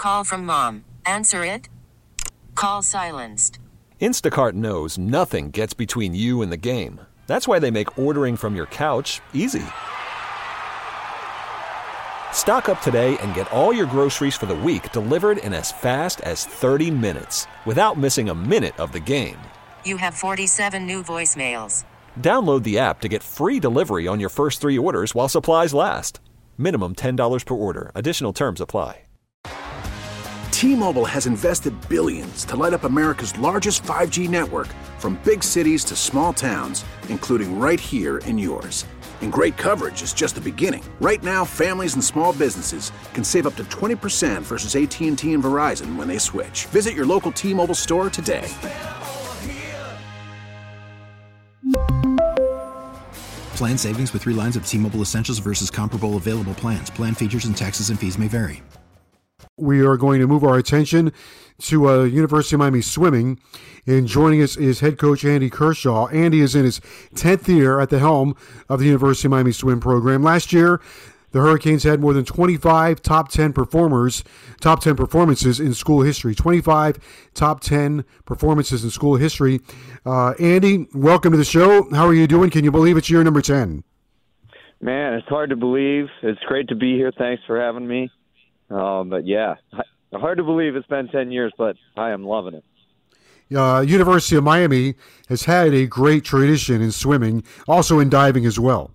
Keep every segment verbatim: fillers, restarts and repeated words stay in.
Call from mom. Answer it. Call silenced. Instacart knows nothing gets between you and the game. That's why they make ordering from your couch easy. Stock up today and get all your groceries for the week delivered in as fast as thirty minutes without missing a minute of the game. You have forty-seven new voicemails. Download the app to get free delivery on your first three orders while supplies last. Minimum ten dollars per order. Additional terms apply. T-Mobile has invested billions to light up America's largest five G network, from big cities to small towns, including right here in yours. And great coverage is just the beginning. Right now, families and small businesses can save up to twenty percent versus A T and T and Verizon when they switch. Visit your local T-Mobile store today. Plan savings with three lines of T-Mobile Essentials versus comparable available plans. Plan features and taxes and fees may vary. We are going to move our attention to uh, University of Miami swimming, and joining us is head coach Andy Kershaw. Andy is in his tenth year at the helm of the University of Miami swim program. Last year, the Hurricanes had more than twenty-five top ten performers, top ten performances in school history. twenty-five top ten performances in school history. Uh, Andy, welcome to the show. How are you doing? Can you believe it's year number ten? Man, it's hard to believe. It's great to be here. Thanks for having me. Uh, but yeah, hard to believe it's been ten years, but I am loving it. Uh, University of Miami has had a great tradition in swimming, also in diving as well.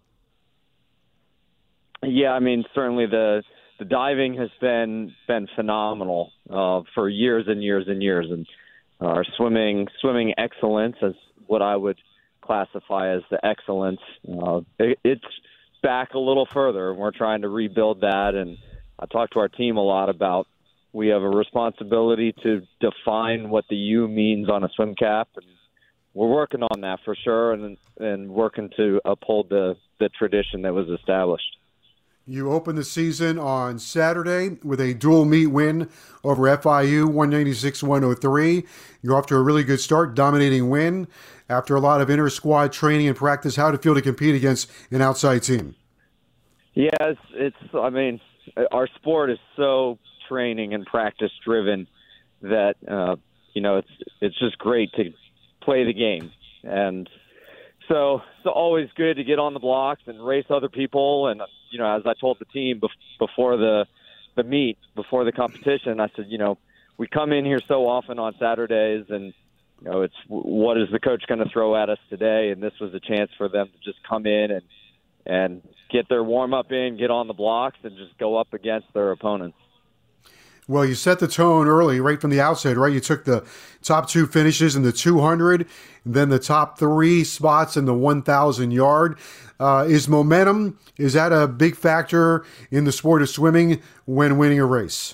Yeah, I mean, certainly the the diving has been been phenomenal uh, for years and years and years, and our swimming swimming excellence is what I would classify as the excellence. Uh, it, it's back a little further, and we're trying to rebuild that. And I talk to our team a lot about we have a responsibility to define what the U means on a swim cap, and we're working on that for sure, and and working to uphold the, the tradition that was established. You opened the season on Saturday with a dual meet win over F I U, one ninety-six to one oh three. You're off to a really good start, dominating win. After a lot of inter-squad training and practice, how did it feel to compete against an outside team? Yeah, it's, it's I mean, our sport is so training and practice driven that uh, you know it's it's just great to play the game, and so it's always good to get on the blocks and race other people. And you know, as I told the team bef- before the the meet, before the competition, I said, you know, we come in here so often on Saturdays, and you know, it's what is the coach going to throw at us today? And this was a chance for them to just come in and and get their warm-up in, get on the blocks, and just go up against their opponents. Well, you set the tone early, right from the outset, right? You took the top two finishes in the two hundred, then the top three spots in the one thousand yard. Uh, is momentum, is that a big factor in the sport of swimming when winning a race?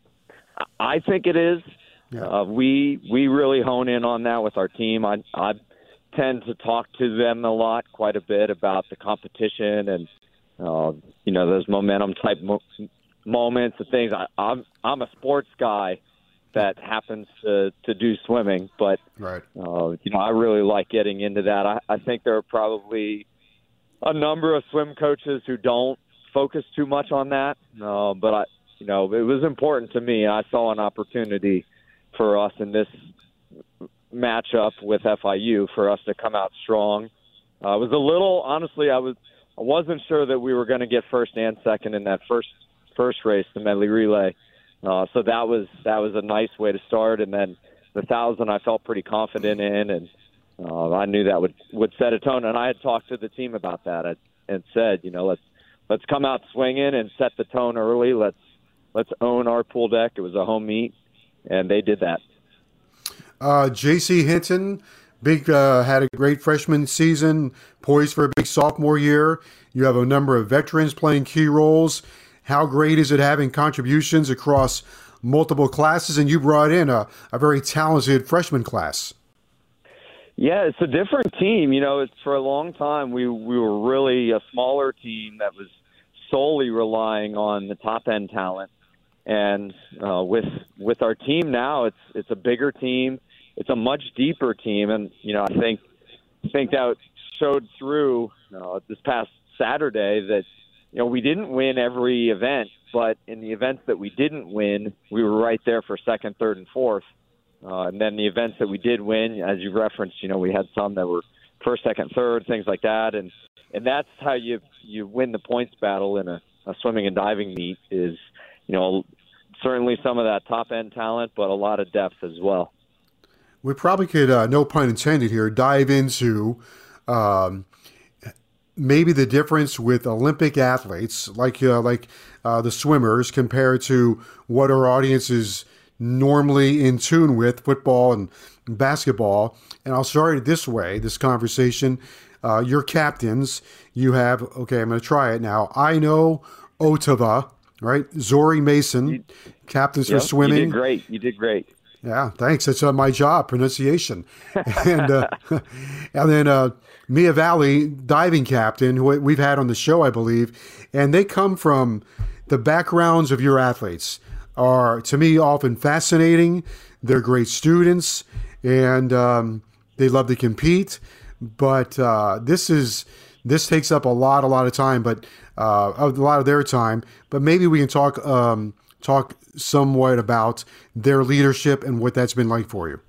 I think it is. Yeah. Uh, we we really hone in on that with our team. I, I tend to talk to them a lot, quite a bit, about the competition and uh, you know, those momentum type mo- moments and things. I, I'm I'm a sports guy that happens to, to do swimming, but right. uh, you know, I really like getting into that. I, I think there are probably a number of swim coaches who don't focus too much on that, uh, but I, you know, it was important to me. I saw an opportunity for us in this matchup with F I U for us to come out strong. Uh, it was a little, honestly, I was. I wasn't sure that we were going to get first and second in that first first race, the medley relay. Uh, so that was that was a nice way to start. And then the thousand, I felt pretty confident in, and uh, I knew that would, would set a tone. And I had talked to the team about that and, and said, you know, let's let's come out swinging and set the tone early. Let's let's own our pool deck. It was a home meet, and they did that. Uh, J C Hinton. Big uh, had a great freshman season, poised for a big sophomore year. You have a number of veterans playing key roles. How great is it having contributions across multiple classes? And you brought in a, a very talented freshman class. Yeah, it's a different team. You know, it's for a long time we we were really a smaller team that was solely relying on the top end talent. And uh, with with our team now, it's it's a bigger team. It's a much deeper team, and you know I think think that showed through uh, this past Saturday that you know we didn't win every event but in the events that we didn't win, we were right there for second, third, and fourth. Uh, and then the events that we did win, as you referenced, you know, we had some that were first, second, third, things like that. And and that's how you you win the points battle in a, a swimming and diving meet is, you know, certainly some of that top-end talent, but a lot of depth as well. We probably could, uh, no pun intended here, dive into um, maybe the difference with Olympic athletes, like uh, like uh, the swimmers, compared to what our audience is normally in tune with, football and basketball. And I'll start it this way, this conversation. Uh, your captains, you have, okay, I'm going to try it now. Aino Otava, right? Zori Mason, you, captains yep, for swimming. You did great. You did great. Yeah, thanks. That's uh, my job, pronunciation. and uh, and then uh, Mia Valley, diving captain, who we've had on the show, I believe. And they come from the backgrounds of your athletes are, to me, often fascinating. They're great students, and um, they love to compete. But uh, this is this takes up a lot, a lot of time, but uh, a lot of their time. But maybe we can talk um, talk somewhat about their leadership and what that's been like for you.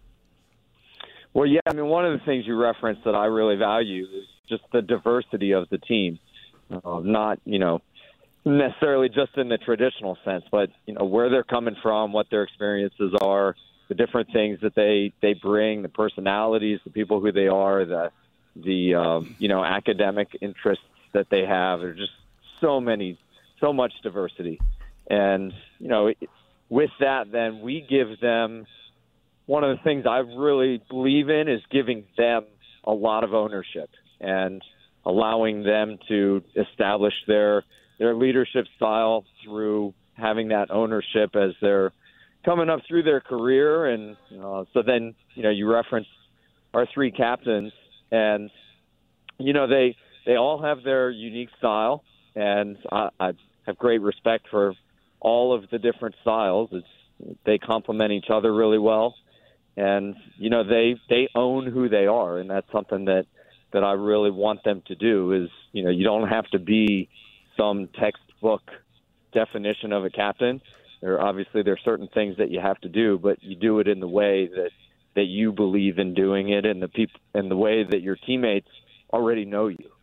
Well, yeah, I mean, one of the things you referenced that I really value is just the diversity of the team. Uh, not, you know, necessarily just in the traditional sense, but, you know, where they're coming from, what their experiences are, the different things that they, they bring, the personalities, the people who they are, the, the um, you know, academic interests that they have. There's just so many, so much diversity. And, you know, with that, then we give them, one of the things I really believe in is giving them a lot of ownership and allowing them to establish their their leadership style through having that ownership as they're coming up through their career. And uh, so then, you know, you reference our three captains, and, you know, they they all have their unique style, and I, I have great respect for all of the different styles. It's, they complement each other really well. And, you know, they, they own who they are, and that's something that, that I really want them to do is, you know, you don't have to be some textbook definition of a captain. There obviously there are certain things that you have to do, but you do it in the way that, that you believe in doing it, and the people and the way that your teammates already know you.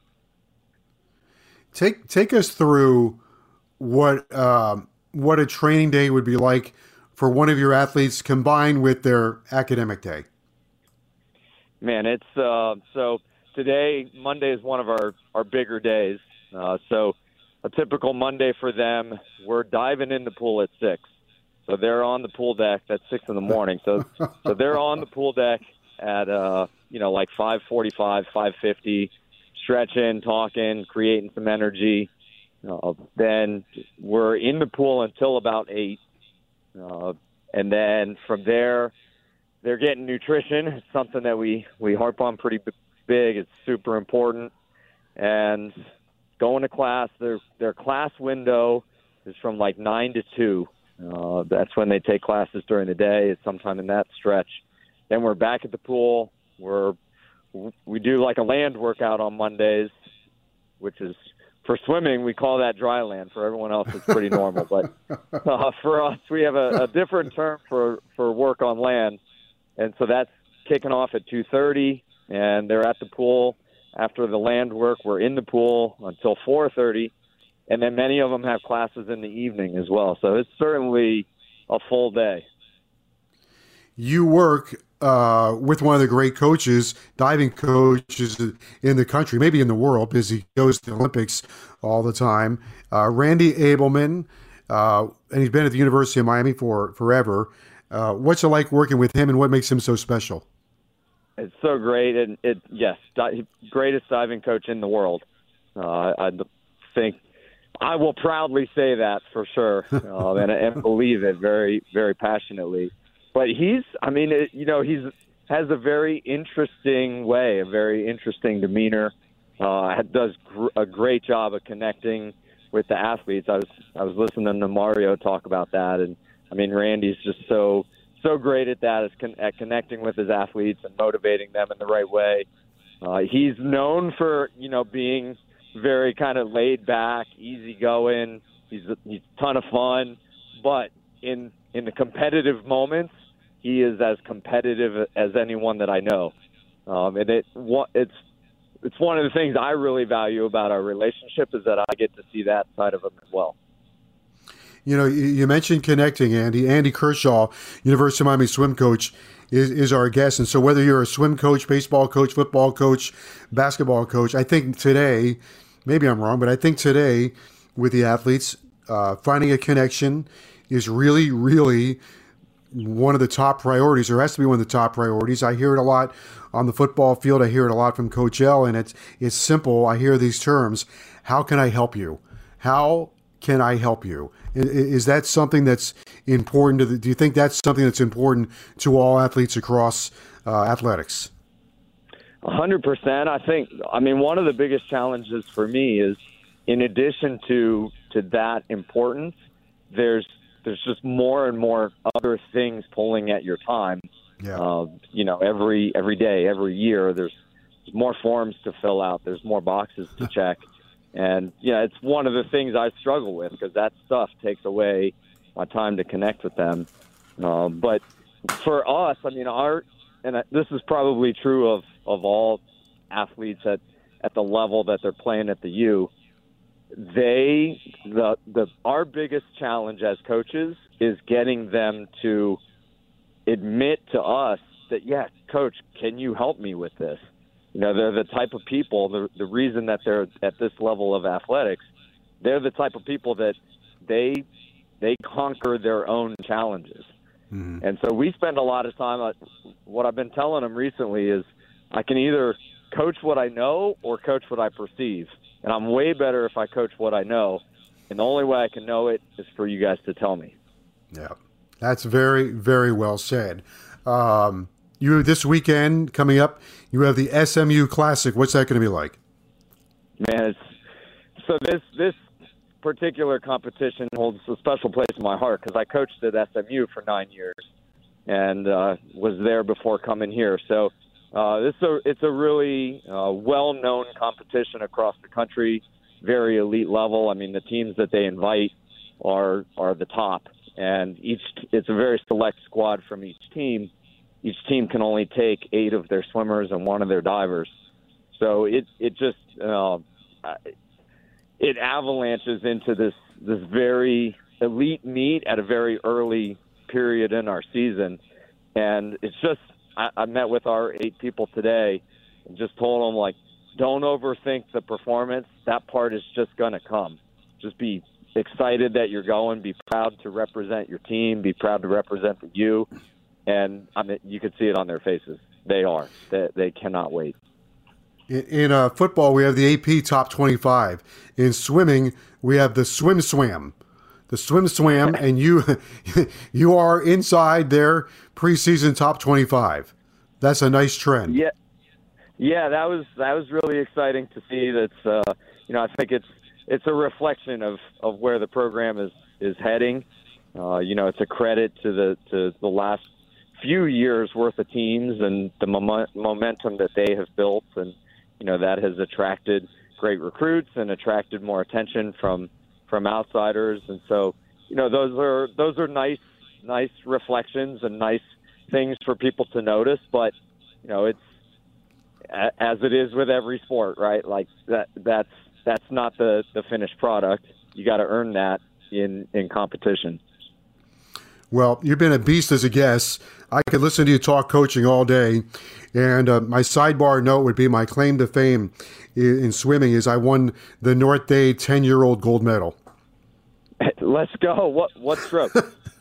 Take take us through what um, what a training day would be like for one of your athletes combined with their academic day. Man, it's uh, so today, Monday is one of our, our bigger days. Uh, so a typical Monday for them, we're diving in the pool at six. So they're on the pool deck at six in the morning. So so they're on the pool deck at, uh, you know, like five forty-five, five fifty, stretching, talking, creating some energy. Uh, then we're in the pool until about eight. Uh, and then from there, they're getting nutrition. It's something that we, we harp on pretty big. It's super important. And going to class, their their class window is from like nine to two. Uh, that's when they take classes during the day. It's sometime in that stretch. Then we're back at the pool. We're we do like a land workout on Mondays, which is, for swimming, we call that dry land. For everyone else, it's pretty normal. But uh, for us, we have a, a different term for, for work on land. And so that's kicking off at two thirty, and they're at the pool. After the land work, we're in the pool until four thirty, and then many of them have classes in the evening as well. So it's certainly a full day. You work uh, with one of the great coaches, diving coaches in the country, maybe in the world, because he goes to the Olympics all the time. Uh, Randy Abelman, uh, and he's been at the University of Miami for forever. Uh, what's it like working with him, and what makes him so special? It's so great, and it yes, di- greatest diving coach in the world. Uh, I think I will proudly say that for sure, uh, and, and believe it very, very passionately. But he's, I mean, it, you know, he's has a very interesting way, a very interesting demeanor. Uh, does gr- a great job of connecting with the athletes. I was I was listening to Mario talk about that, and I mean, Randy's just so. so great at that, is con- at connecting with his athletes and motivating them in the right way. Uh, he's known for, you know, being very kind of laid back, easygoing, He's a, he's a ton of fun, but in in the competitive moments, he is as competitive as anyone that I know. Um, and it it's it's one of the things I really value about our relationship is that I get to see that side of him as well. You know, you mentioned connecting, Andy. Andy Kershaw, University of Miami swim coach, is, is our guest. And so whether you're a swim coach, baseball coach, football coach, basketball coach, I think today, maybe I'm wrong, but I think today with the athletes, uh, finding a connection is really, really one of the top priorities, or has to be one of the top priorities. I hear it a lot on the football field. I hear it a lot from Coach L, and it's it's simple. I hear these terms. How can I help you? How can I help you? Is that something that's important to the, do you think that's something that's important to all athletes across uh, athletics? A hundred percent. I think, I mean, one of the biggest challenges for me is in addition to, to that importance, there's, there's just more and more other things pulling at your time. Yeah. Uh, you know, every, every day, every year, there's more forms to fill out. There's more boxes to check. And, yeah, it's one of the things I struggle with because that stuff takes away my time to connect with them. Uh, but for us, I mean, our and this is probably true of, of all athletes at, at the level that they're playing at the U, they the the our biggest challenge as coaches is getting them to admit to us that, yeah, coach, can you help me with this? You know, they're the type of people, the, the reason that they're at this level of athletics, they're the type of people that they they conquer their own challenges. Mm-hmm. And so we spend a lot of time, uh, what I've been telling them recently is I can either coach what I know or coach what I perceive. And I'm way better if I coach what I know. And the only way I can know it is for you guys to tell me. Yeah, that's very, very well said. Um You this weekend coming up, you have the S M U Classic. What's that going to be like? Man, it's, so this this particular competition holds a special place in my heart because I coached at S M U for nine years and uh, was there before coming here. So uh, this is a, it's a really uh, well-known competition across the country, very elite level. I mean, the teams that they invite are are the top, and each it's a very select squad from each team. Each team can only take eight of their swimmers and one of their divers. So it it just uh, it avalanches into this this very elite meet at a very early period in our season. And it's just I, I met with our eight people today and just told them, like, don't overthink the performance. That part is just going to come. Just be excited that you're going. Be proud to represent your team. Be proud to represent the U. And I mean, you could see it on their faces. They are. They, they cannot wait. In, in uh, football, we have the A P Top twenty-five. In swimming, we have the Swim Swam. The Swim Swam, and you you are inside their preseason Top twenty-five. That's a nice trend. Yeah, yeah, that was that was really exciting to see. That's uh, you know, I think it's it's a reflection of, of where the program is is heading. Uh, you know, it's a credit to the to the last few years worth of teams and the mom- momentum that they have built. And, you know, that has attracted great recruits and attracted more attention from, from outsiders. And so, you know, those are, those are nice, nice reflections and nice things for people to notice. But, you know, it's as it is with every sport, right? Like that, that's, that's not the, the finished product. You got to earn that in, in competition. Well, you've been a beast as a guest. I could listen to you talk coaching all day. And uh, my sidebar note would be my claim to fame in, in swimming is I won the North Day ten-year-old gold medal. Let's go. What what stroke?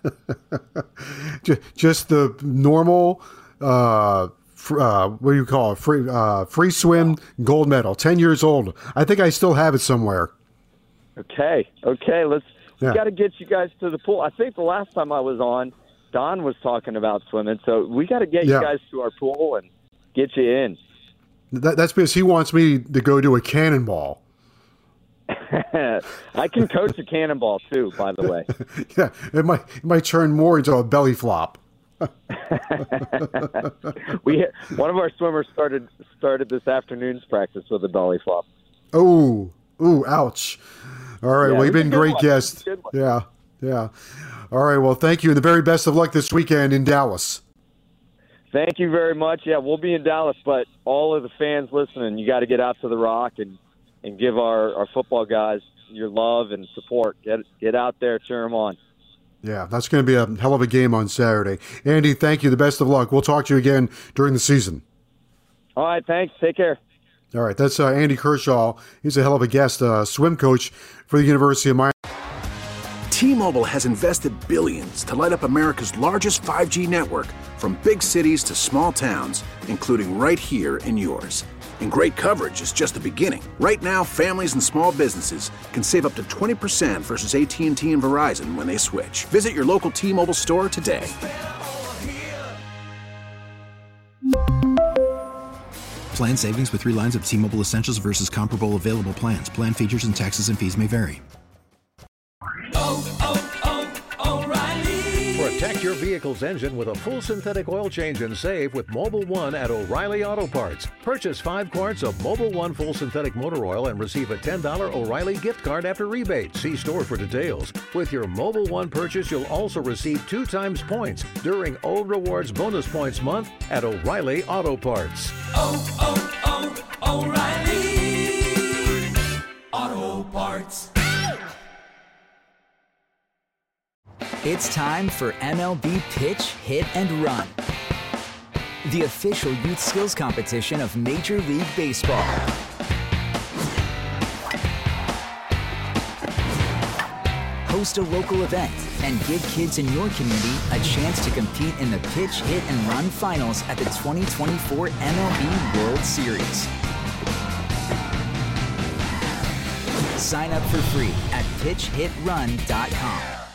Just the normal, uh, fr- uh, what do you call it, free, uh, free swim gold medal, ten years old. I think I still have it somewhere. Okay. Okay, let's. Yeah. We got to get you guys to the pool. I think the last time I was on, Don was talking about swimming. So we got to get yeah. you guys to our pool and get you in. That, that's because he wants me to go do a cannonball. I can coach a cannonball too, by the way. Yeah, it might it might turn more into a belly flop. we one of our swimmers started started this afternoon's practice with a belly flop. Oh, Ooh, ouch. All right, Yeah, well, you've it was been a a good great one. guest. Good one. Yeah, yeah. All right, well, thank you, and the very best of luck this weekend in Dallas. Thank you very much. Yeah, we'll be in Dallas, but all of the fans listening, you got to get out to the Rock and, and give our, our football guys your love and support. Get get out there, cheer them on. Yeah, that's going to be a hell of a game on Saturday. Andy, thank you. The best of luck. We'll talk to you again during the season. All right, thanks. Take care. All right, that's uh, Andy Kershaw. He's a hell of a guest, uh, swim coach for the University of Miami. T-Mobile has invested billions to light up America's largest five G network, from big cities to small towns, including right here in yours. And great coverage is just the beginning. Right now, families and small businesses can save up to twenty percent versus A T and T and Verizon when they switch. Visit your local T-Mobile store today. Plan savings with three lines of T-Mobile Essentials versus comparable available plans. Plan features and taxes and fees may vary. Protect your vehicle's engine with a full synthetic oil change and save with Mobil one at O'Reilly Auto Parts. Purchase five quarts of Mobil one full synthetic motor oil and receive a ten dollars O'Reilly gift card after rebate. See store for details. With your Mobil one purchase, you'll also receive two times points during O Rewards Bonus Points Month at O'Reilly Auto Parts. Oh, oh, oh, O'Reilly Auto Parts. It's time for M L B Pitch, Hit, and Run, the official youth skills competition of Major League Baseball. Host a local event and give kids in your community a chance to compete in the Pitch, Hit, and Run finals at the twenty twenty-four M L B World Series. Sign up for free at pitch hit run dot com.